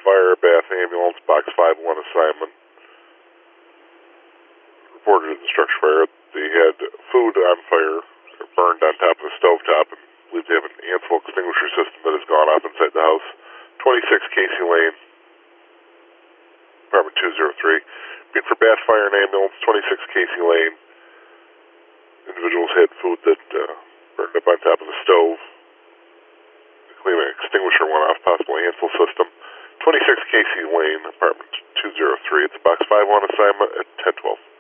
Fire, Bath Ambulance, Box 5-1 assignment. Reported to the structure fire. They had food on fire, burned on top of the stovetop, and believe they have an Ansel extinguisher system that has gone off inside the house. 26 Casey Lane, apartment 203. Being for Bath Fire and Ambulance, 26 Casey Lane. Individuals had food that burned up on top of the stove. The cleaning extinguisher went off, possible Ansel system. 26 Casey Lane, apartment 203. It's a Box 5-1 assignment at 1012.